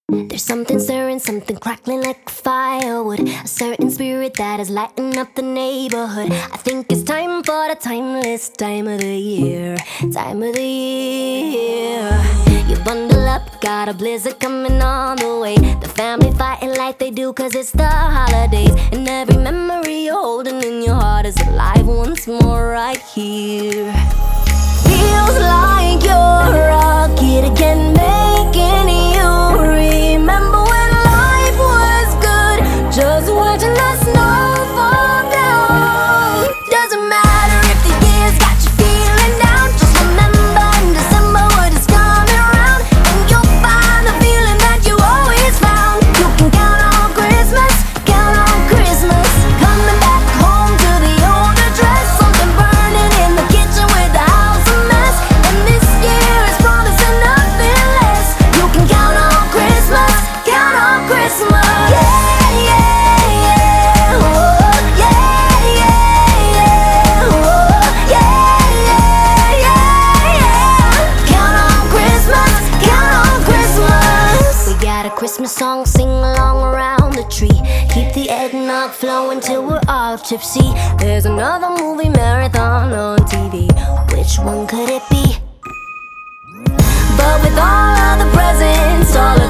There's something stirring, something crackling like firewood. A certain spirit that is lighting up the neighborhood. I think it's time for the timeless time of the year. Time of the year. You bundle up, got a blizzard coming on the way. The family fighting like they do cause it's the holidays. And every memory you're holding in your heart is alive once more right here. Feels like you're a kid again, making you remember when life was good. Just watching the snow fall down. Doesn't matter if the years got you feeling down. Just remember in December what is coming around, and you'll find the feeling that you always found. You can count on Christmas, count on Christmas. Coming back home to the old address. Something burning in the kitchen with the house a mess. And this year is promising nothing less. You can count on Christmas, count on Christmas. Yeah, yeah, yeah. Oh, yeah, yeah, yeah. Oh, yeah, yeah, yeah, yeah. Count on Christmas, count on Christmas. We got a Christmas song, sing along around the tree. Keep the eggnog flowing till we're all tipsy. There's another movie marathon on TV. Which one could it be? But with all of the presents all